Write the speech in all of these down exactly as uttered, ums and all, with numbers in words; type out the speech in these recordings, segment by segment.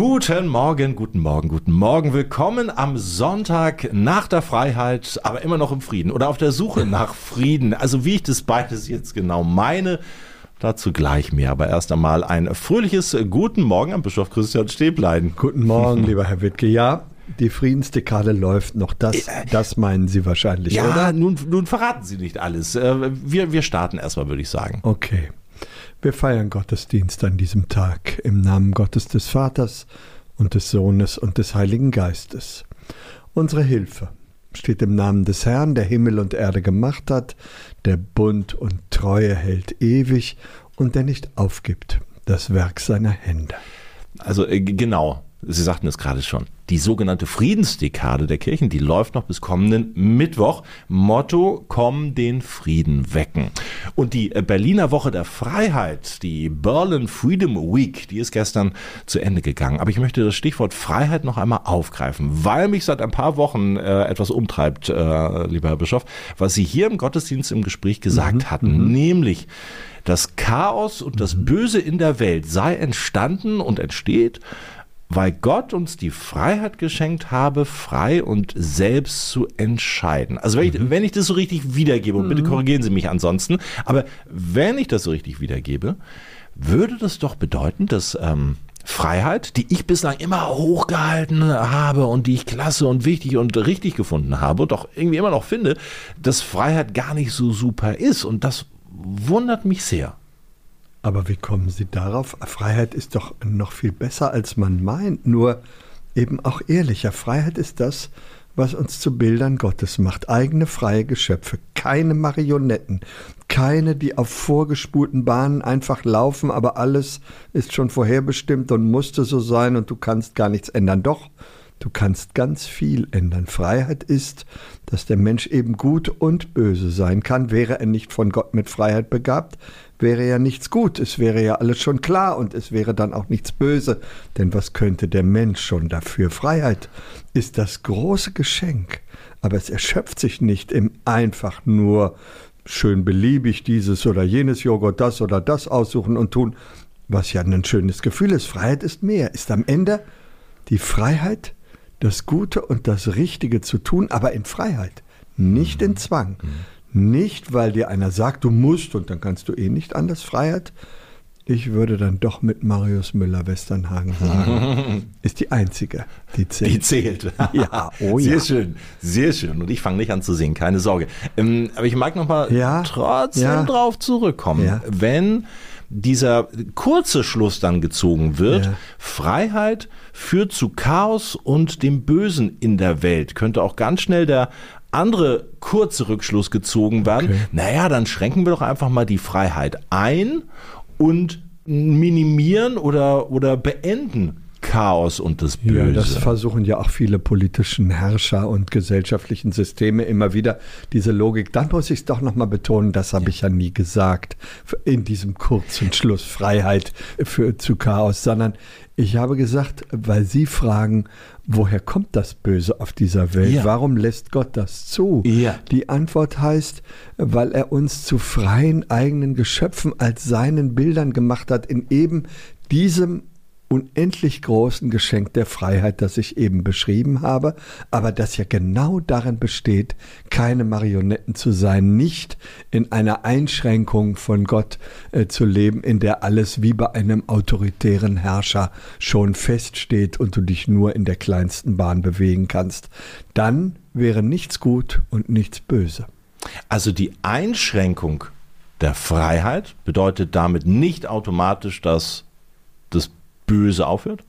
Guten Morgen, guten Morgen, guten Morgen. Willkommen am Sonntag nach der Freiheit, aber immer noch im Frieden oder auf der Suche nach Frieden. Also wie ich das beides jetzt genau meine, dazu gleich mehr. Aber erst einmal ein fröhliches Guten Morgen an Bischof Christian Stäblein. Guten Morgen, lieber Herr Wittke. Ja, die Friedensdekade läuft noch. Das, das meinen Sie wahrscheinlich, ja, oder? Ja, nun, nun verraten Sie nicht alles. Wir, wir starten erstmal, würde ich sagen. Okay. Wir feiern Gottesdienst an diesem Tag im Namen Gottes des Vaters und des Sohnes und des Heiligen Geistes. Unsere Hilfe steht im Namen des Herrn, der Himmel und Erde gemacht hat, der Bund und Treue hält ewig und der nicht aufgibt das Werk seiner Hände. Also äh, genau, Sie sagten es gerade schon. Die sogenannte Friedensdekade der Kirchen, die läuft noch bis kommenden Mittwoch. Motto: Komm, den Frieden wecken. Und die Berliner Woche der Freiheit, die Berlin Freedom Week, die ist gestern zu Ende gegangen. Aber ich möchte das Stichwort Freiheit noch einmal aufgreifen, weil mich seit ein paar Wochen äh, etwas umtreibt, äh, lieber Herr Bischof, was Sie hier im Gottesdienst im Gespräch gesagt mhm, hatten, m- nämlich das Chaos und das Böse in der Welt sei entstanden und entsteht, weil Gott uns die Freiheit geschenkt habe, frei und selbst zu entscheiden. Also wenn ich, mhm. wenn ich das so richtig wiedergebe, und bitte korrigieren Sie mich ansonsten, aber wenn ich das so richtig wiedergebe, würde das doch bedeuten, dass ähm, Freiheit, die ich bislang immer hochgehalten habe und die ich klasse und wichtig und richtig gefunden habe und auch irgendwie immer noch finde, dass Freiheit gar nicht so super ist. Und das wundert mich sehr. Aber wie kommen Sie darauf? Freiheit ist doch noch viel besser, als man meint, nur eben auch ehrlicher. Freiheit ist das, was uns zu Bildern Gottes macht. Eigene freie Geschöpfe, keine Marionetten, keine, die auf vorgespulten Bahnen einfach laufen, aber alles ist schon vorherbestimmt und musste so sein und du kannst gar nichts ändern. Doch, du kannst ganz viel ändern. Freiheit ist, dass der Mensch eben gut und böse sein kann. Wäre er nicht von Gott mit Freiheit begabt, wäre ja nichts gut, es wäre ja alles schon klar und es wäre dann auch nichts böse, denn was könnte der Mensch schon dafür? Freiheit ist das große Geschenk, aber es erschöpft sich nicht im einfach nur schön beliebig dieses oder jenes Joghurt, das oder das aussuchen und tun, was ja ein schönes Gefühl ist. Freiheit ist mehr, ist am Ende die Freiheit, das Gute und das Richtige zu tun, aber in Freiheit, nicht in Zwang. Nicht, weil dir einer sagt, du musst und dann kannst du eh nicht anders. Freiheit, ich würde dann doch mit Marius Müller-Westernhagen sagen, ist die einzige, die zählt. Die zählt. Ja, oh sehr ja. schön, sehr schön. Und ich fange nicht an zu singen, keine Sorge. Ähm, aber ich mag noch mal ja, trotzdem ja. drauf zurückkommen. Ja. Wenn dieser kurze Schluss dann gezogen wird, ja. Freiheit führt zu Chaos und dem Bösen in der Welt, könnte auch ganz schnell der andere kurze Rückschluss gezogen werden. Okay. Naja, dann schränken wir doch einfach mal die Freiheit ein und minimieren oder, oder beenden Chaos und das Böse. Ja, das versuchen ja auch viele politischen Herrscher und gesellschaftlichen Systeme immer wieder, diese Logik. Dann muss ich es doch nochmal betonen, das habe ich ja nie gesagt, in diesem kurzen Schluss Freiheit für, zu Chaos, sondern ich habe gesagt, weil Sie fragen, woher kommt das Böse auf dieser Welt? Ja. Warum lässt Gott das zu? Ja. Die Antwort heißt, weil er uns zu freien eigenen Geschöpfen als seinen Bildern gemacht hat, in eben diesem unendlich großen Geschenk der Freiheit, das ich eben beschrieben habe, aber das ja genau darin besteht, keine Marionetten zu sein, nicht in einer Einschränkung von Gott äh, zu leben, in der alles wie bei einem autoritären Herrscher schon feststeht und du dich nur in der kleinsten Bahn bewegen kannst. Dann wäre nichts gut und nichts böse. Also die Einschränkung der Freiheit bedeutet damit nicht automatisch, dass das Böse aufhört?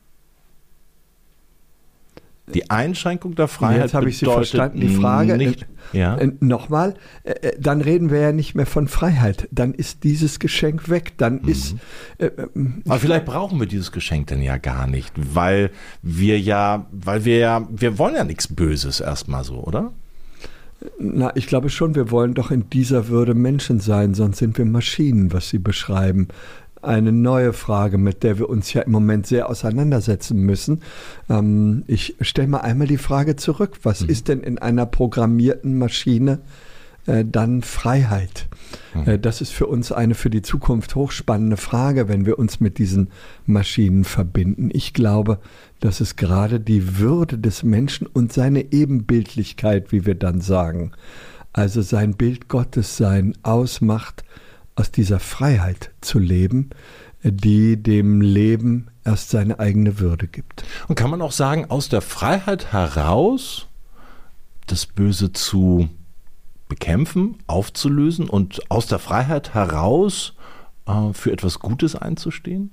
Die Einschränkung der Freiheit Jetzt habe ich Sie verstanden. Die Frage, nicht, äh, ja. äh, nochmal, äh, dann reden wir ja nicht mehr von Freiheit. Dann ist dieses Geschenk weg. Dann mhm. ist. Äh, äh, Aber vielleicht brauchen wir dieses Geschenk denn ja gar nicht, weil wir ja, weil wir ja, wir wollen ja nichts Böses erstmal so, oder? Na, ich glaube schon, wir wollen doch in dieser Würde Menschen sein, sonst sind wir Maschinen, was Sie beschreiben. Eine neue Frage, mit der wir uns ja im Moment sehr auseinandersetzen müssen. Ähm, ich stelle mal einmal die Frage zurück, was mhm. ist denn in einer programmierten Maschine äh, dann Freiheit. Äh, das ist für uns eine für die Zukunft hochspannende Frage, wenn wir uns mit diesen Maschinen verbinden. Ich glaube, dass es gerade die Würde des Menschen und seine Ebenbildlichkeit, wie wir dann sagen, also sein Bild Gottes sein, ausmacht, aus dieser Freiheit zu leben, die dem Leben erst seine eigene Würde gibt. Und kann man auch sagen, aus der Freiheit heraus das Böse zu bekämpfen, aufzulösen und aus der Freiheit heraus äh, für etwas Gutes einzustehen?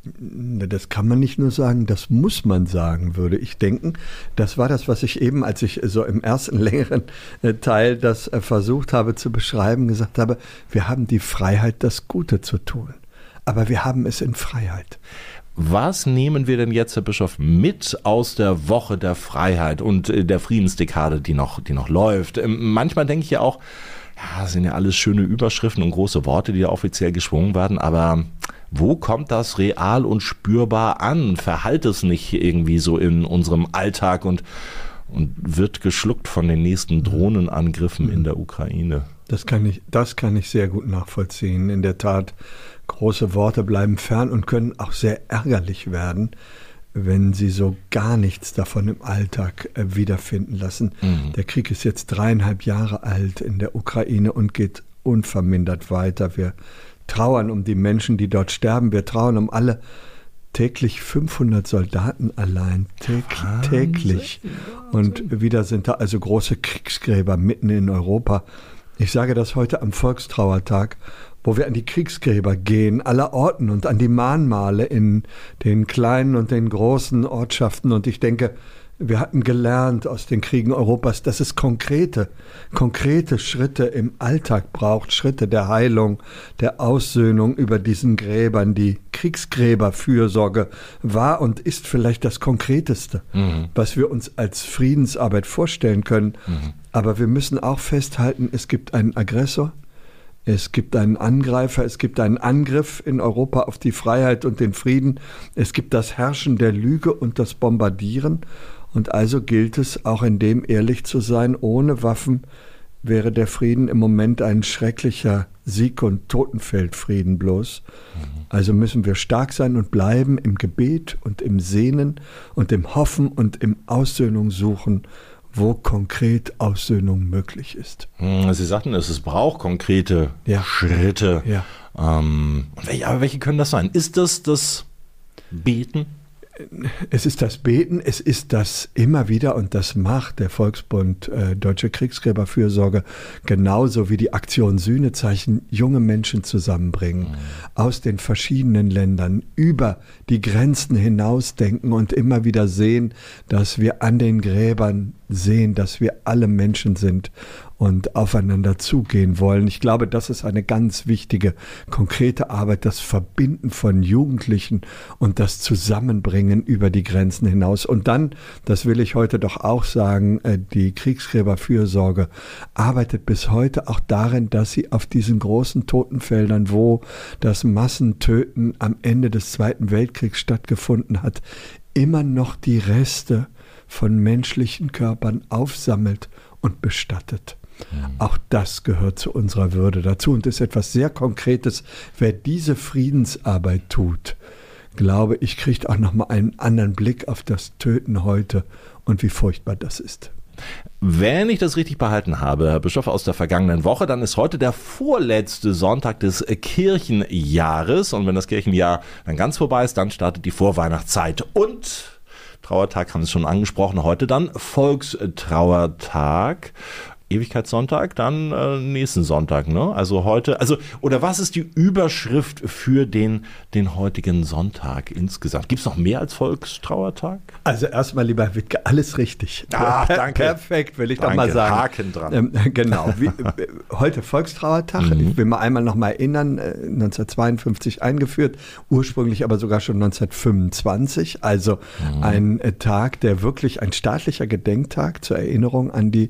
Das kann man nicht nur sagen, das muss man sagen, würde ich denken. Das war das, was ich eben, als ich so im ersten längeren Teil das versucht habe zu beschreiben, gesagt habe, wir haben die Freiheit, das Gute zu tun. Aber wir haben es in Freiheit. Was nehmen wir denn jetzt, Herr Bischof, mit aus der Woche der Freiheit und der Friedensdekade, die noch, die noch läuft? Manchmal denke ich ja auch, ja, das sind ja alles schöne Überschriften und große Worte, die da offiziell geschwungen werden, aber wo kommt das real und spürbar an? Verhallt es nicht irgendwie so in unserem Alltag und, und wird geschluckt von den nächsten Drohnenangriffen in der Ukraine? Das kann ich, das kann ich sehr gut nachvollziehen. In der Tat, große Worte bleiben fern und können auch sehr ärgerlich werden, wenn sie so gar nichts davon im Alltag äh, wiederfinden lassen. Mhm. Der Krieg ist jetzt dreieinhalb Jahre alt in der Ukraine und geht unvermindert weiter. Wir trauern um die Menschen, die dort sterben. Wir trauern um alle. Täglich fünfhundert Soldaten allein, täglich, täglich. Und wieder sind da also große Kriegsgräber mitten in Europa. Ich sage das heute am Volkstrauertag, wo wir an die Kriegsgräber gehen, aller Orten und an die Mahnmale in den kleinen und den großen Ortschaften. Und ich denke, wir hatten gelernt aus den Kriegen Europas, dass es konkrete, konkrete Schritte im Alltag braucht, Schritte der Heilung, der Aussöhnung über diesen Gräbern. Die Kriegsgräberfürsorge war und ist vielleicht das Konkreteste, mhm. was wir uns als Friedensarbeit vorstellen können. Mhm. Aber wir müssen auch festhalten, es gibt einen Aggressor, es gibt einen Angreifer, es gibt einen Angriff in Europa auf die Freiheit und den Frieden, es gibt das Herrschen der Lüge und das Bombardieren. Und also gilt es, auch in dem ehrlich zu sein, ohne Waffen wäre der Frieden im Moment ein schrecklicher Sieg- und Totenfeldfrieden bloß. Mhm. Also müssen wir stark sein und bleiben im Gebet und im Sehnen und im Hoffen und im Aussöhnung suchen, wo konkret Aussöhnung möglich ist. Sie sagten es, es braucht konkrete ja. Schritte. Ja. Ähm, aber welche können das sein? Ist das das Beten? Es ist das Beten, es ist das immer wieder, und das macht der Volksbund äh, Deutsche Kriegsgräberfürsorge genauso wie die Aktion Sühnezeichen, junge Menschen zusammenbringen, mhm. aus den verschiedenen Ländern, über die Grenzen hinausdenken und immer wieder sehen, dass wir an den Gräbern sehen, dass wir alle Menschen sind und aufeinander zugehen wollen. Ich glaube, das ist eine ganz wichtige, konkrete Arbeit, das Verbinden von Jugendlichen und das Zusammenbringen über die Grenzen hinaus. Und dann, das will ich heute doch auch sagen, die Kriegsgräberfürsorge arbeitet bis heute auch darin, dass sie auf diesen großen Totenfeldern, wo das Massentöten am Ende des Zweiten Weltkriegs stattgefunden hat, immer noch die Reste von menschlichen Körpern aufsammelt und bestattet. Mhm. Auch das gehört zu unserer Würde dazu und ist etwas sehr Konkretes. Wer diese Friedensarbeit tut, glaube ich, kriegt auch nochmal einen anderen Blick auf das Töten heute und wie furchtbar das ist. Wenn ich das richtig behalten habe, Herr Bischof, aus der vergangenen Woche, dann ist heute der vorletzte Sonntag des Kirchenjahres. Und wenn das Kirchenjahr dann ganz vorbei ist, dann startet die Vorweihnachtszeit. Und Trauertag haben Sie schon angesprochen, heute dann Volkstrauertag. Ewigkeitssonntag, dann äh, nächsten Sonntag, ne? Also heute, also, oder was ist die Überschrift für den, den heutigen Sonntag insgesamt? Gibt es noch mehr als Volkstrauertag? Also erstmal, lieber Herr Wittke, alles richtig. Ah, danke. Perfekt, will ich danke. doch mal sagen. Haken dran. Ähm, genau, Wie, heute Volkstrauertag. Mhm. Ich will mal einmal noch mal erinnern, neunzehnhundertzweiundfünfzig eingeführt, ursprünglich aber sogar schon neunzehnhundertfünfundzwanzig. Also mhm. ein äh, Tag, der wirklich ein staatlicher Gedenktag zur Erinnerung an die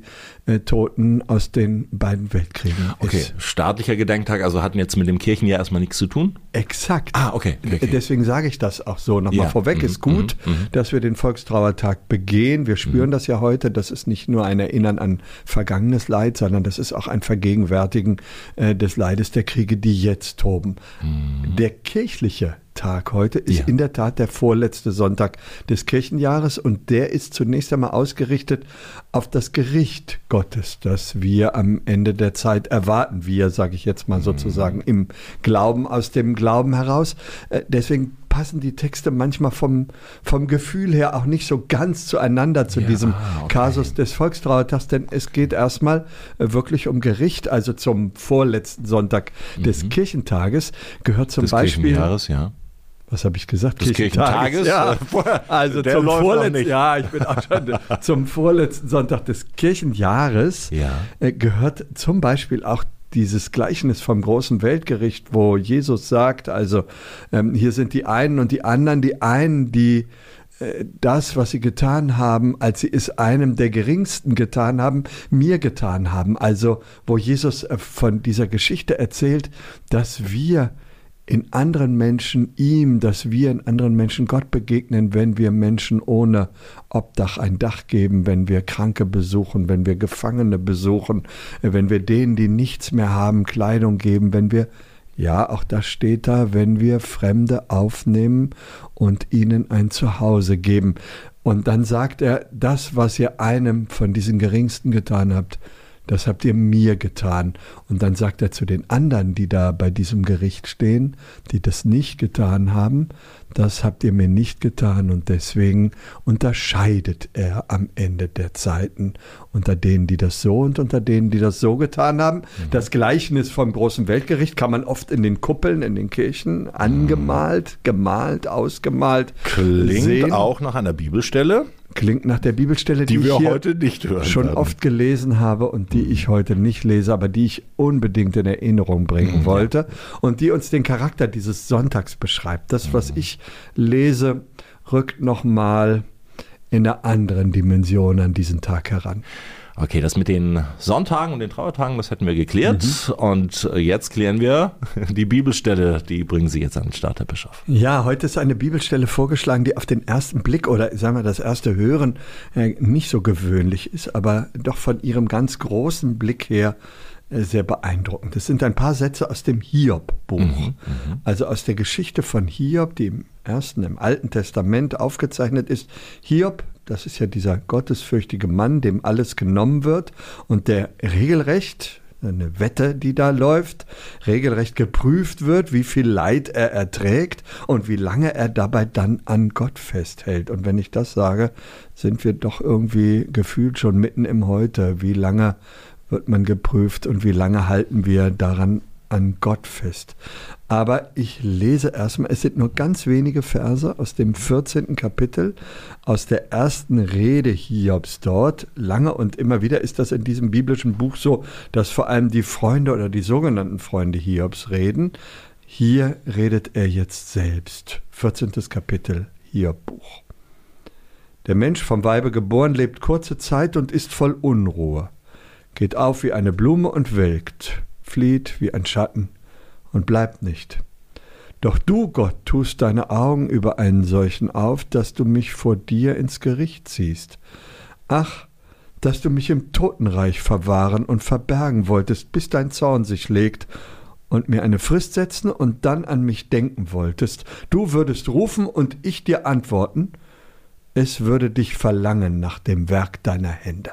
äh, Toten aus den beiden Weltkriegen Okay, ist. staatlicher Gedenktag, also hatten jetzt mit dem Kirchenjahr erstmal nichts zu tun? Exakt. Ah, okay. okay, okay. Deswegen sage ich das auch so nochmal Ja. vorweg. Mhm, Ist gut, mhm, mhm. dass wir den Volkstrauertag begehen. Wir spüren das ja heute. Das ist nicht nur ein Erinnern an vergangenes Leid, sondern das ist auch ein Vergegenwärtigen äh, des Leides der Kriege, die jetzt toben. Mhm. Der kirchliche Tag heute ist Ja. in der Tat der vorletzte Sonntag des Kirchenjahres und der ist zunächst einmal ausgerichtet auf das Gericht Gottes, das wir am Ende der Zeit erwarten. Wir, sage ich jetzt mal sozusagen, im Glauben, aus dem Glauben heraus. Äh, deswegen passen die Texte manchmal vom, vom Gefühl her auch nicht so ganz zueinander zu Ja, diesem okay. Kasus des Volkstrauertags, denn es geht erstmal äh, wirklich um Gericht, also zum vorletzten Sonntag des Mhm. Kirchentages gehört zum Des Beispiel... Kirchenjahres, ja. Was habe ich gesagt? Des Kirchentages? Ja, Äh, vorher- also der zum läuft noch vorletzten, nicht. ja, ich bin auch schon zum vorletzten Sonntag des Kirchenjahres Ja. äh, gehört zum Beispiel auch dieses Gleichnis vom großen Weltgericht, wo Jesus sagt, also ähm, hier sind die einen und die anderen, die einen, die äh, das, was sie getan haben, als sie es einem der Geringsten getan haben, mir getan haben. Also wo Jesus äh, von dieser Geschichte erzählt, dass wir in anderen Menschen ihm, dass wir in anderen Menschen Gott begegnen, wenn wir Menschen ohne Obdach ein Dach geben, wenn wir Kranke besuchen, wenn wir Gefangene besuchen, wenn wir denen, die nichts mehr haben, Kleidung geben, wenn wir, ja, auch das steht da, wenn wir Fremde aufnehmen und ihnen ein Zuhause geben. Und dann sagt er, das, was ihr einem von diesen Geringsten getan habt, das habt ihr mir getan. Und dann sagt er zu den anderen, die da bei diesem Gericht stehen, die das nicht getan haben, das habt ihr mir nicht getan. Und deswegen unterscheidet er am Ende der Zeiten unter denen, die das so und unter denen, die das so getan haben. Mhm. Das Gleichnis vom großen Weltgericht kann man oft in den Kuppeln, in den Kirchen angemalt, gemalt, ausgemalt Klingt sehen. auch nach einer Bibelstelle. Klingt nach der Bibelstelle, die, Die wir ich hier heute nicht hören schon werden. oft gelesen habe und die ich heute nicht lese, aber die ich unbedingt in Erinnerung bringen Mhm, wollte und die uns den Charakter dieses Sonntags beschreibt. Das, was ich lese, rückt nochmal in einer anderen Dimension an diesen Tag heran. Okay, das mit den Sonntagen und den Trauertagen, das hätten wir geklärt. Mhm. Und jetzt klären wir die Bibelstelle, die bringen Sie jetzt an den Start, Herr Bischof. Ja, heute ist eine Bibelstelle vorgeschlagen, die auf den ersten Blick oder sagen wir das erste Hören äh, nicht so gewöhnlich ist, aber doch von ihrem ganz großen Blick her äh, sehr beeindruckend. Das sind ein paar Sätze aus dem Hiob-Buch, mhm, also aus der Geschichte von Hiob, die im ersten, im Alten Testament aufgezeichnet ist. Hiob, das ist ja dieser gottesfürchtige Mann, dem alles genommen wird und der regelrecht, eine Wette, die da läuft, regelrecht geprüft wird, wie viel Leid er erträgt und wie lange er dabei dann an Gott festhält. Und wenn ich das sage, sind wir doch irgendwie gefühlt schon mitten im Heute. Wie lange wird man geprüft und wie lange halten wir daran an Gott fest? Aber ich lese erstmal, es sind nur ganz wenige Verse aus dem vierzehnten Kapitel, aus der ersten Rede Hiobs dort. Lange und immer wieder ist das in diesem biblischen Buch so, dass vor allem die Freunde oder die sogenannten Freunde Hiobs reden. Hier redet er jetzt selbst. vierzehntes Kapitel Hiob-Buch. Der Mensch vom Weibe geboren lebt kurze Zeit und ist voll Unruhe, geht auf wie eine Blume und welkt, flieht wie ein Schatten und bleibt nicht. Doch du, Gott, tust deine Augen über einen solchen auf, dass du mich vor dir ins Gericht ziehst. Ach, dass du mich im Totenreich verwahren und verbergen wolltest, bis dein Zorn sich legt und mir eine Frist setzen und dann an mich denken wolltest. Du würdest rufen und ich dir antworten, es würde dich verlangen nach dem Werk deiner Hände.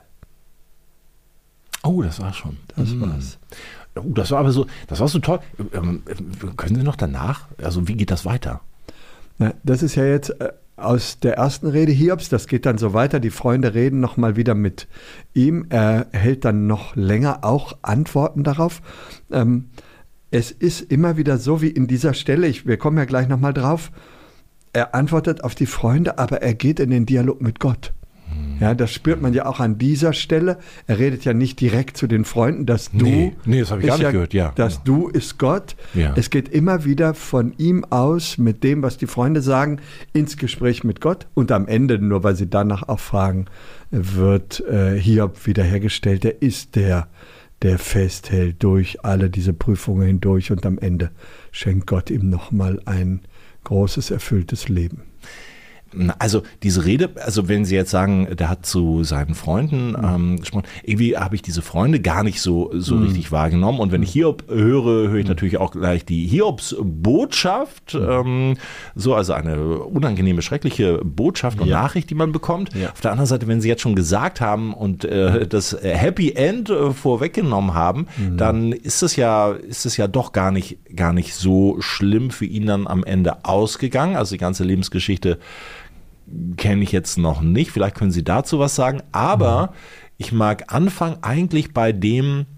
Oh, das war schon. Das hm. war's. Oh, das war aber so, das war so toll. Ähm, können Sie noch danach, also wie geht das weiter? Na, das ist ja jetzt äh, aus der ersten Rede Hiobs, das geht dann so weiter, die Freunde reden nochmal wieder mit ihm, er hält dann noch länger auch Antworten darauf. Ähm, es ist immer wieder so wie in dieser Stelle, ich, wir kommen ja gleich nochmal drauf, er antwortet auf die Freunde, aber er geht in den Dialog mit Gott. Hm. Ja, das spürt man ja auch an dieser Stelle. Er redet ja nicht direkt zu den Freunden, dass du, nee, nee, das habe ich gar nicht ja, gehört, ja. dass du ist Gott. Ja. Es geht immer wieder von ihm aus, mit dem, was die Freunde sagen, ins Gespräch mit Gott. Und am Ende, nur weil sie danach auch fragen, wird äh, Hiob wiederhergestellt. Er ist der, der festhält durch alle diese Prüfungen hindurch. Und am Ende schenkt Gott ihm nochmal ein großes, erfülltes Leben. Also diese Rede, also wenn Sie jetzt sagen, der hat zu seinen Freunden ähm, gesprochen, irgendwie habe ich diese Freunde gar nicht so, so mm. richtig wahrgenommen. Und wenn ich Hiob höre, höre ich mm. natürlich auch gleich die Hiobs-Botschaft, mm. ähm, so also eine unangenehme, schreckliche Botschaft und ja. Nachricht, die man bekommt. Ja. Auf der anderen Seite, wenn Sie jetzt schon gesagt haben und äh, das Happy End äh, vorweggenommen haben, mm. dann ist es ja, ist es ja doch gar nicht, gar nicht so schlimm für ihn dann am Ende ausgegangen. Also die ganze Lebensgeschichte kenne ich jetzt noch nicht. Vielleicht können Sie dazu was sagen. Aber mhm. ich mag anfangen eigentlich bei dem,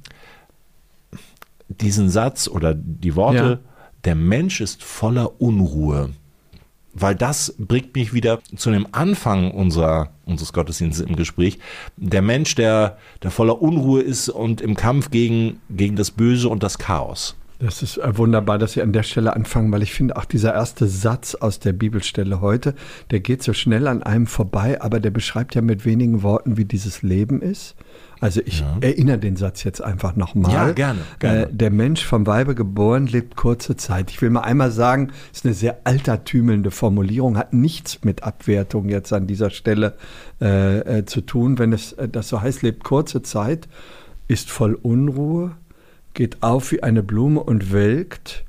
diesen Satz oder die Worte, ja. der Mensch ist voller Unruhe. Weil das bringt mich wieder zu dem Anfang unserer, unseres Gottesdienstes im Gespräch. Der Mensch, der, der voller Unruhe ist und im Kampf gegen, gegen das Böse und das Chaos. Das ist wunderbar, dass Sie an der Stelle anfangen, weil ich finde, auch dieser erste Satz aus der Bibelstelle heute, der geht so schnell an einem vorbei, aber der beschreibt ja mit wenigen Worten, wie dieses Leben ist. Also ich ja. erinnere den Satz jetzt einfach nochmal. Ja, gerne. gerne. Äh, der Mensch vom Weibe geboren lebt kurze Zeit. Ich will mal einmal sagen, ist eine sehr altertümelnde Formulierung, hat nichts mit Abwertung jetzt an dieser Stelle äh, äh, zu tun. Wenn es äh, das so heißt, lebt kurze Zeit, ist voll Unruhe, geht auf wie eine Blume und welkt,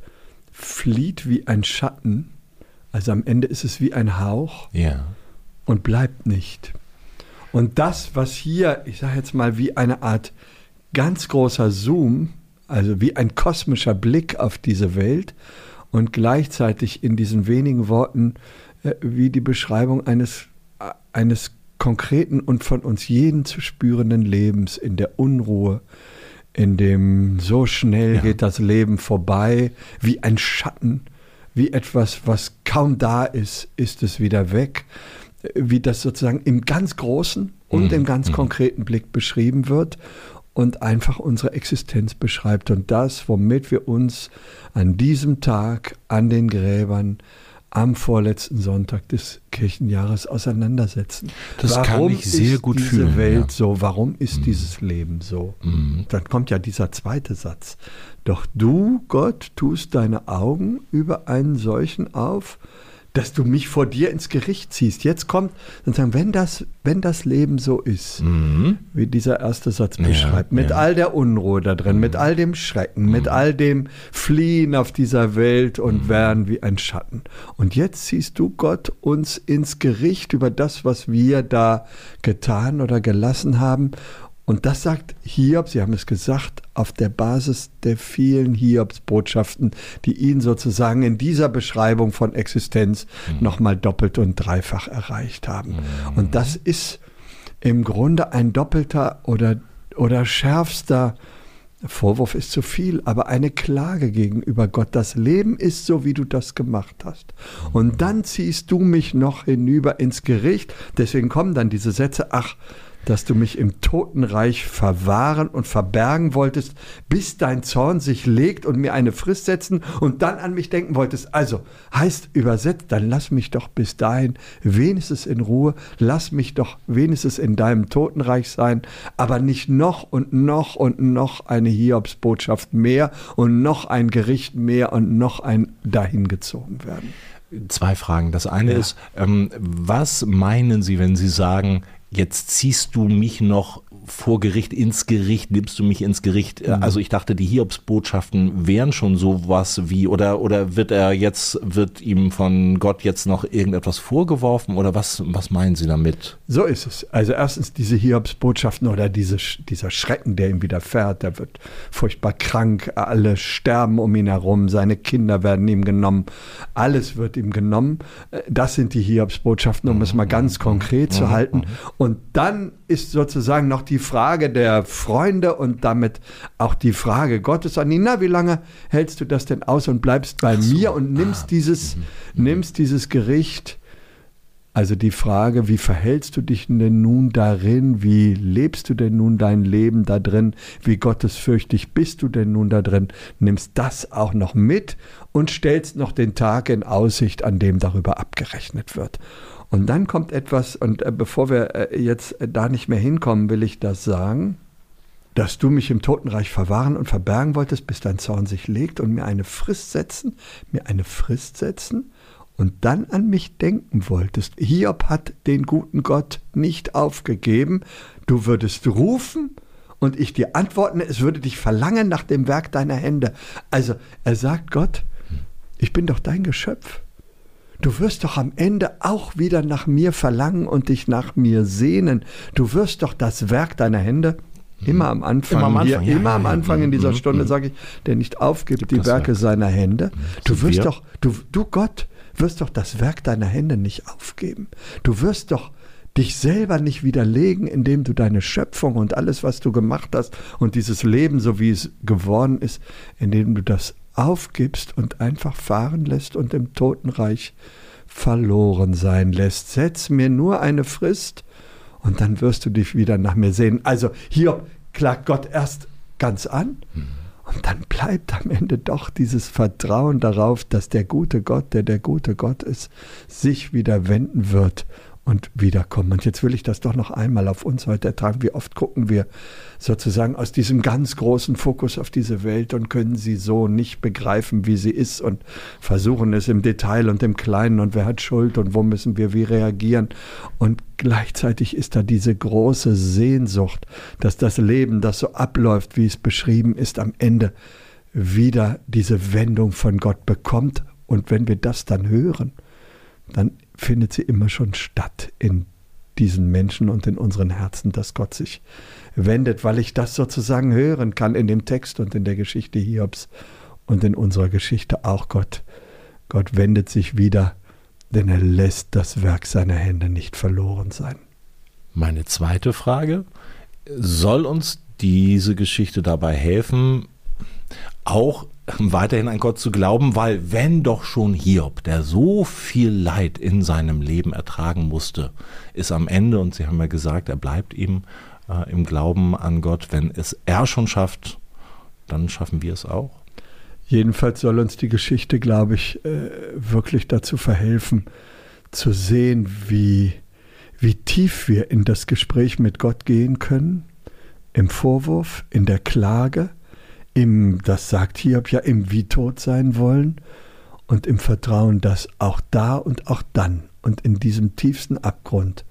flieht wie ein Schatten, also am Ende ist es wie ein Hauch ja. und bleibt nicht. Und das, was hier, ich sage jetzt mal, wie eine Art ganz großer Zoom, also wie ein kosmischer Blick auf diese Welt und gleichzeitig in diesen wenigen Worten äh, wie die Beschreibung eines, äh, eines konkreten und von uns jeden zu spürenden Lebens in der Unruhe, in dem so schnell ja. geht das Leben vorbei, wie ein Schatten, wie etwas, was kaum da ist, ist es wieder weg, wie das sozusagen im ganz großen und mhm. im ganz mhm. konkreten Blick beschrieben wird und einfach unsere Existenz beschreibt und das, womit wir uns an diesem Tag an den Gräbern am vorletzten Sonntag des Kirchenjahres auseinandersetzen. Das warum kann ich sehr gut diese fühlen. Diese Welt ja. so, warum ist mm. dieses Leben so? Mm. Dann kommt ja dieser zweite Satz. Doch du, Gott, tust deine Augen über einen solchen auf, dass du mich vor dir ins Gericht ziehst. Jetzt kommt sozusagen, wenn das, wenn das Leben so ist, mm. wie dieser erste Satz beschreibt, ja, mit ja. all der Unruhe da drin, mm. mit all dem Schrecken, mm. mit all dem Fliehen auf dieser Welt und mm. werden wie ein Schatten. Und jetzt ziehst du, Gott, uns ins Gericht über das, was wir da getan oder gelassen haben. Und das sagt Hiob, Sie haben es gesagt, auf der Basis der vielen Hiobs-Botschaften, die ihn sozusagen in dieser Beschreibung von Existenz mhm. nochmal doppelt und dreifach erreicht haben. Mhm. Und das ist im Grunde ein doppelter oder, oder schärfster Vorwurf ist zu viel, aber eine Klage gegenüber Gott. Das Leben ist so, wie du das gemacht hast. Und dann ziehst du mich noch hinüber ins Gericht. Deswegen kommen dann diese Sätze, ach, dass du mich im Totenreich verwahren und verbergen wolltest, bis dein Zorn sich legt und mir eine Frist setzen und dann an mich denken wolltest. Also, heißt übersetzt, dann lass mich doch bis dahin wenigstens in Ruhe, lass mich doch wenigstens in deinem Totenreich sein, aber nicht noch und noch und noch eine Hiobsbotschaft mehr und noch ein Gericht mehr und noch ein dahingezogen werden. Zwei Fragen. Das eine ja. ist, ähm, was meinen Sie, wenn Sie sagen, jetzt ziehst du mich noch vor Gericht ins Gericht, nimmst du mich ins Gericht? Mhm. Also ich dachte, die Hiobsbotschaften wären schon sowas wie, oder, oder wird er jetzt, wird ihm von Gott jetzt noch irgendetwas vorgeworfen oder was, was meinen Sie damit? So ist es. Also erstens diese Hiobsbotschaften oder diese, dieser Schrecken, der ihm widerfährt, der wird furchtbar krank, alle sterben um ihn herum, seine Kinder werden ihm genommen, alles wird ihm genommen. Das sind die Hiobsbotschaften, um mhm. es mal ganz konkret mhm. zu halten. Mhm. Und dann ist sozusagen noch die Frage der Freunde und damit auch die Frage Gottes an ihn. Na, wie lange hältst du das denn aus und bleibst bei so. mir und nimmst, ah. dieses, mhm. nimmst dieses Gericht Also die Frage, wie verhältst du dich denn nun darin? Wie lebst du denn nun dein Leben da drin? Wie gottesfürchtig bist du denn nun da drin? Nimmst das auch noch mit und stellst noch den Tag in Aussicht, an dem darüber abgerechnet wird. Und dann kommt etwas, und äh, bevor wir äh, jetzt äh, da nicht mehr hinkommen, will ich das sagen, dass du mich im Totenreich verwahren und verbergen wolltest, bis dein Zorn sich legt und mir eine Frist setzen, mir eine Frist setzen, und dann an mich denken wolltest. Hiob hat den guten Gott nicht aufgegeben. Du würdest rufen und ich dir antworten, es würde dich verlangen nach dem Werk deiner Hände. Also er sagt Gott, ich bin doch dein Geschöpf. Du wirst doch am Ende auch wieder nach mir verlangen und dich nach mir sehnen. Du wirst doch das Werk deiner Hände immer am Anfang, immer am Anfang, hier, ja, immer am ja, Anfang ja, in dieser ja, Stunde, ja. sage ich, der nicht aufgibt Gibt die das Werke Werk. seiner Hände. Du Sind wirst wir? doch, du, du Gott, wirst doch das Werk deiner Hände nicht aufgeben. Du wirst doch dich selber nicht widerlegen, indem du deine Schöpfung und alles, was du gemacht hast und dieses Leben, so wie es geworden ist, indem du das aufgibst und einfach fahren lässt und im Totenreich verloren sein lässt. Setz mir nur eine Frist und dann wirst du dich wieder nach mir sehen. Also hier klagt Gott erst ganz an. Und dann bleibt am Ende doch dieses Vertrauen darauf, dass der gute Gott, der der gute Gott ist, sich wieder wenden wird und wiederkommen. Und jetzt will ich das doch noch einmal auf uns heute ertragen. Wie oft gucken wir sozusagen aus diesem ganz großen Fokus auf diese Welt und können sie so nicht begreifen, wie sie ist, und versuchen es im Detail und im Kleinen und wer hat Schuld und wo müssen wir wie reagieren. Und gleichzeitig ist da diese große Sehnsucht, dass das Leben, das so abläuft, wie es beschrieben ist, am Ende wieder diese Wendung von Gott bekommt. Und wenn wir das dann hören, dann findet sie immer schon statt in diesen Menschen und in unseren Herzen, dass Gott sich wendet, weil ich das sozusagen hören kann in dem Text und in der Geschichte Hiobs und in unserer Geschichte auch. Gott, Gott wendet sich wieder, denn er lässt das Werk seiner Hände nicht verloren sein. Meine zweite Frage, soll uns diese Geschichte dabei helfen, auch weiterhin an Gott zu glauben, weil wenn doch schon Hiob, der so viel Leid in seinem Leben ertragen musste, ist am Ende, und Sie haben ja gesagt, er bleibt ihm äh, im Glauben an Gott, wenn es er schon schafft, dann schaffen wir es auch. Jedenfalls soll uns die Geschichte, glaube ich, äh, wirklich dazu verhelfen, zu sehen, wie, wie tief wir in das Gespräch mit Gott gehen können, im Vorwurf, in der Klage, im, das sagt Hiob ja, im Wie tot sein wollen und im Vertrauen, dass auch da und auch dann und in diesem tiefsten Abgrund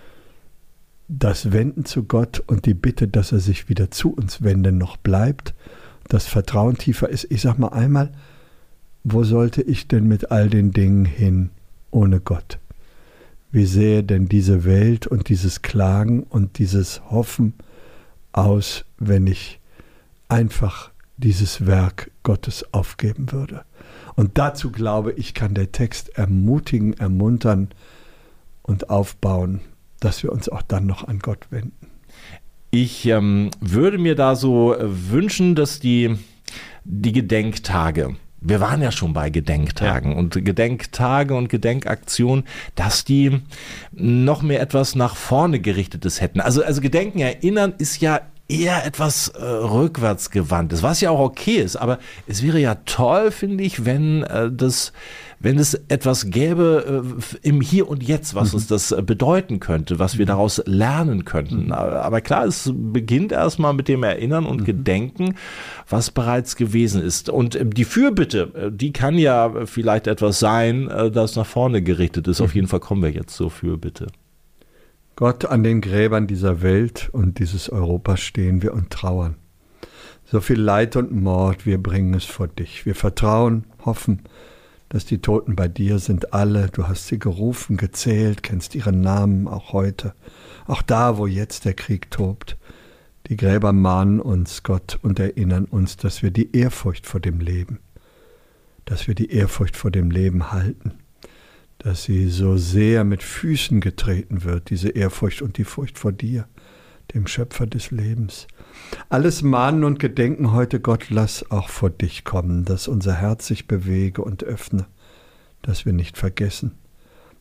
das Wenden zu Gott und die Bitte, dass er sich wieder zu uns wende, noch bleibt, das Vertrauen tiefer ist. Ich sag mal einmal, wo sollte ich denn mit all den Dingen hin ohne Gott? Wie sähe denn diese Welt und dieses Klagen und dieses Hoffen aus, wenn ich einfach dieses Werk Gottes aufgeben würde? Und dazu, glaube ich, kann der Text ermutigen, ermuntern und aufbauen, dass wir uns auch dann noch an Gott wenden. Ich ähm, würde mir da so wünschen, dass die, die Gedenktage, wir waren ja schon bei Gedenktagen, ja. und Gedenktage und Gedenkaktionen, dass die noch mehr etwas nach vorne gerichtetes hätten. Also, also Gedenken, erinnern ist ja eher etwas äh, rückwärtsgewandtes, was ja auch okay ist, aber es wäre ja toll, finde ich, wenn äh, das, wenn es etwas gäbe äh, im Hier und Jetzt, was mhm. uns das äh, bedeuten könnte, was wir daraus lernen könnten. Mhm. Aber, aber klar, es beginnt erstmal mit dem Erinnern und mhm. Gedenken, was bereits gewesen ist. Und äh, die Fürbitte, äh, die kann ja vielleicht etwas sein, äh, das nach vorne gerichtet ist. Mhm. Auf jeden Fall kommen wir jetzt zur Fürbitte. Gott, an den Gräbern dieser Welt und dieses Europas stehen wir und trauern. So viel Leid und Mord, wir bringen es vor dich. Wir vertrauen, hoffen, dass die Toten bei dir sind, alle. Du hast sie gerufen, gezählt, kennst ihre Namen auch heute. Auch da, wo jetzt der Krieg tobt. Die Gräber mahnen uns, Gott, und erinnern uns, dass wir die Ehrfurcht vor dem Leben, dass wir die Ehrfurcht vor dem Leben halten. Dass sie so sehr mit Füßen getreten wird, diese Ehrfurcht und die Furcht vor dir, dem Schöpfer des Lebens. Alles Mahnen und Gedenken heute, Gott, lass auch vor dich kommen, dass unser Herz sich bewege und öffne, dass wir nicht vergessen,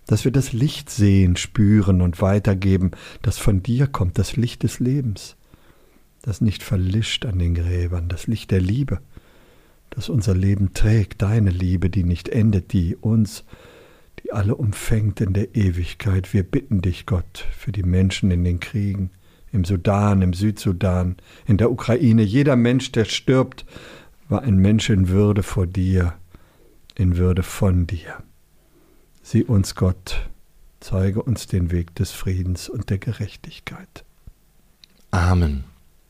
dass wir das Licht sehen, spüren und weitergeben, das von dir kommt, das Licht des Lebens, das nicht verlischt an den Gräbern, das Licht der Liebe, das unser Leben trägt, deine Liebe, die nicht endet, die uns, die alle umfängt in der Ewigkeit. Wir bitten dich, Gott, für die Menschen in den Kriegen, im Sudan, im Südsudan, in der Ukraine. Jeder Mensch, der stirbt, war ein Mensch in Würde vor dir, in Würde von dir. Sieh uns, Gott, zeige uns den Weg des Friedens und der Gerechtigkeit. Amen.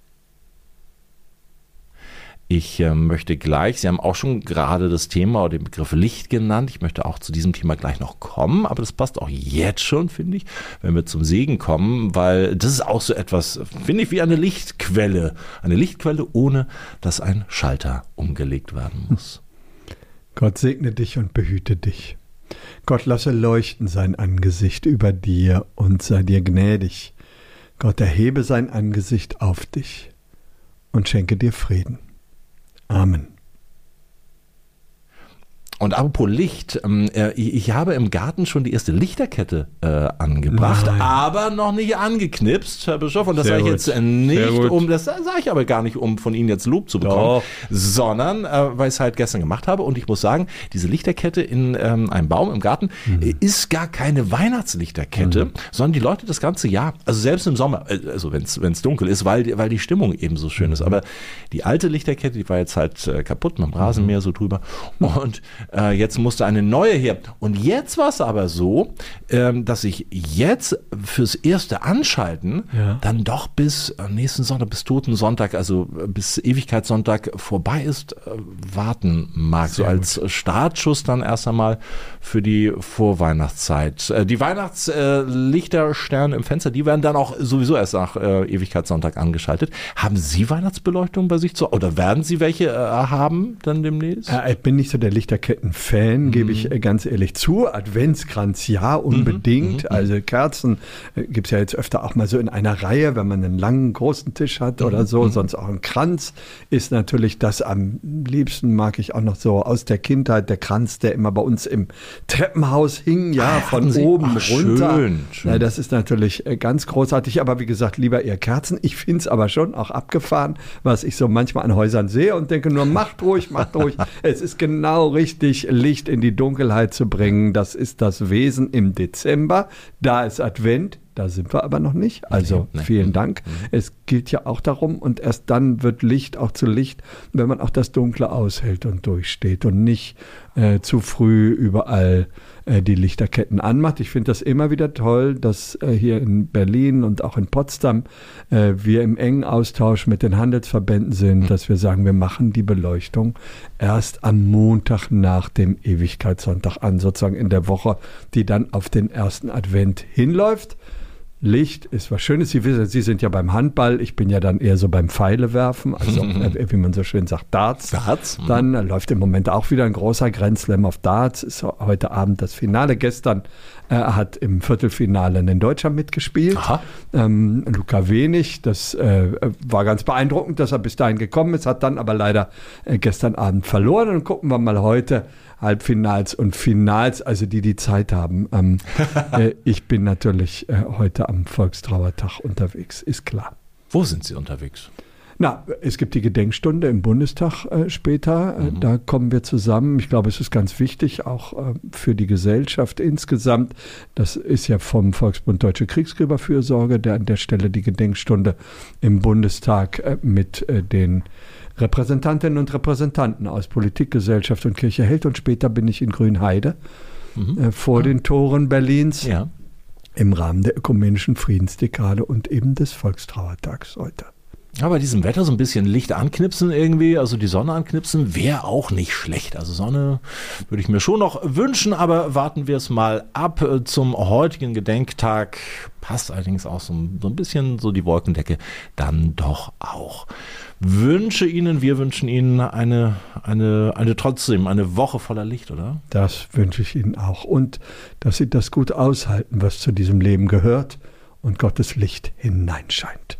Ich äh, möchte gleich, Sie haben auch schon gerade das Thema oder den Begriff Licht genannt. Ich möchte auch zu diesem Thema gleich noch kommen, aber das passt auch jetzt schon, finde ich, wenn wir zum Segen kommen, weil das ist auch so etwas, finde ich, wie eine Lichtquelle. Eine Lichtquelle, ohne dass ein Schalter umgelegt werden muss. Gott segne dich und behüte dich. Gott lasse leuchten sein Angesicht über dir und sei dir gnädig. Gott erhebe sein Angesicht auf dich und schenke dir Frieden. Amen. Und apropos Licht, äh, ich habe im Garten schon die erste Lichterkette äh, angebracht, Nein. aber noch nicht angeknipst, Herr Bischof. Und das Sehr sage ich gut. jetzt nicht, Sehr gut. um, das sage ich aber gar nicht, um von Ihnen jetzt Lob zu bekommen, Doch. sondern äh, weil ich es halt gestern gemacht habe. Und ich muss sagen, diese Lichterkette in ähm, einem Baum im Garten Mhm. äh, ist gar keine Weihnachtslichterkette, Mhm. sondern die Leute das ganze Jahr, also selbst im Sommer, äh, also wenn es dunkel ist, weil, weil die Stimmung eben so schön ist. Aber die alte Lichterkette, die war jetzt halt äh, kaputt, mit dem Rasenmäher so drüber. Und äh, jetzt musste eine neue her. Und jetzt war es aber so, ähm, dass ich jetzt fürs erste Anschalten Ja. dann doch bis äh, nächsten Sonntag, bis Totensonntag, also äh, bis Ewigkeitssonntag vorbei ist, äh, warten mag. Sehr so als Startschuss dann erst einmal für die Vorweihnachtszeit. Äh, die Weihnachtslichtersterne äh, im Fenster, die werden dann auch sowieso erst nach äh, Ewigkeitssonntag angeschaltet. Haben Sie Weihnachtsbeleuchtung bei sich zu oder werden Sie welche äh, haben dann demnächst? Äh, ich bin nicht so der Lichterketten-Fan, gebe ich äh, ganz ehrlich zu. Adventskranz, ja, unbedingt. Mhm, Also Kerzen äh, gibt es ja jetzt öfter auch mal so in einer Reihe, wenn man einen langen, großen Tisch hat oder so. Sonst auch ein Kranz ist natürlich das am liebsten, mag ich auch noch so aus der Kindheit, der Kranz, der immer bei uns im Treppenhaus hing, ja, Ah, von hatten Sie? oben Ach, runter. schön, schön. Ja, das ist natürlich äh, ganz großartig, aber wie gesagt, lieber eher Kerzen. Ich finde es aber schon auch abgefahren, was ich so manchmal an Häusern sehe und denke nur, macht ruhig, macht ruhig. Es ist genau richtig, Licht in die Dunkelheit zu bringen. Das ist das Wesen im Dezember. Da ist Advent. Da sind wir aber noch nicht. Also Nee, nee. vielen Dank. Es gilt ja auch darum, und erst dann wird Licht auch zu Licht, wenn man auch das Dunkle aushält und durchsteht und nicht äh, zu früh überall äh, die Lichterketten anmacht. Ich finde das immer wieder toll, dass äh, hier in Berlin und auch in Potsdam äh, wir im engen Austausch mit den Handelsverbänden sind, Mhm. dass wir sagen, wir machen die Beleuchtung erst am Montag nach dem Ewigkeitssonntag an, sozusagen in der Woche, die dann auf den ersten Advent hinläuft. Licht ist was Schönes. Sie wissen, Sie sind ja beim Handball, ich bin ja dann eher so beim Pfeilewerfen, also äh, wie man so schön sagt, Darts. Darts? Mhm. Dann äh, läuft im Moment auch wieder ein großer Grand Slam auf Darts. Ist so heute Abend das Finale. Gestern äh, hat im Viertelfinale ein Deutscher mitgespielt. Aha. Ähm, Luca Wenig, das äh, war ganz beeindruckend, dass er bis dahin gekommen ist, hat dann aber leider äh, gestern Abend verloren. Und gucken wir mal heute Halbfinals und Finals, also die, die Zeit haben. Ähm, äh, ich bin natürlich äh, heute am Volkstrauertag unterwegs, ist klar. Wo sind Sie unterwegs? Na, es gibt die Gedenkstunde im Bundestag äh, später. Äh, Mhm. Da kommen wir zusammen. Ich glaube, es ist ganz wichtig, auch äh, für die Gesellschaft insgesamt. Das ist ja vom Volksbund Deutsche Kriegsgräberfürsorge, der an der Stelle die Gedenkstunde im Bundestag äh, mit äh, den Repräsentantinnen und Repräsentanten aus Politik, Gesellschaft und Kirche hält. Und später bin ich in Grünheide Mhm. äh, vor den Toren Berlins Ja. im Rahmen der ökumenischen Friedensdekade und eben des Volkstrauertags heute. Ja, bei diesem Wetter so ein bisschen Licht anknipsen irgendwie, also die Sonne anknipsen, wäre auch nicht schlecht. Also Sonne würde ich mir schon noch wünschen, aber warten wir es mal ab. Äh, Zum heutigen Gedenktag passt allerdings auch so ein, so ein bisschen so die Wolkendecke dann doch auch. Wünsche Ihnen, wir wünschen Ihnen eine, eine, eine trotzdem eine Woche voller Licht, oder? Das wünsche ich Ihnen auch. Und dass Sie das gut aushalten, was zu diesem Leben gehört und Gottes Licht hineinscheint.